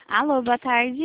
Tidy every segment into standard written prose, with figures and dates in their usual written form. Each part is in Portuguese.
Alô, boa tarde.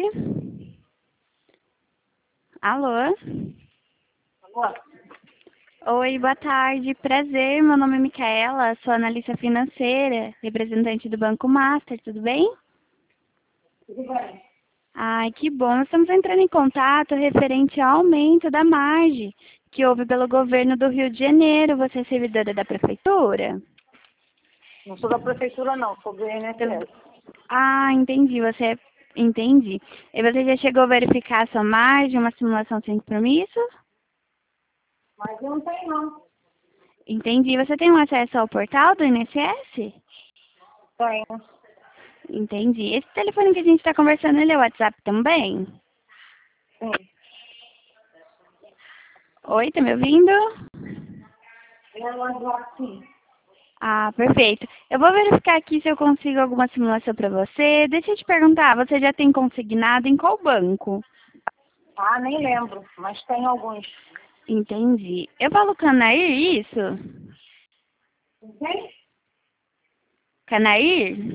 Alô? Agora, Oi, boa tarde. Prazer, meu nome é Micaela, sou analista financeira, representante do Banco Master, tudo bem? tudo bem. Ai, que bom. Estamos entrando em contato referente ao aumento da margem que houve pelo governo do Rio de Janeiro. Você é servidora da prefeitura? Não sou da prefeitura, não, sou do INSS. Ah, entendi. Entendi. E você já chegou a verificar a sua margem, uma simulação sem compromisso? Mas eu não tenho, não. Entendi. Você tem um acesso ao portal do INSS? Tenho. Entendi. Esse telefone que a gente está conversando, ele é o WhatsApp também? Sim. Oi, tá me ouvindo? Eu ando aqui. Ah, perfeito. Eu vou verificar aqui se eu consigo alguma simulação para você. Deixa eu te perguntar, você já tem consignado em qual banco? Ah, nem lembro, mas tem alguns. Entendi. Eu falo Canair, isso? Tem? Canair?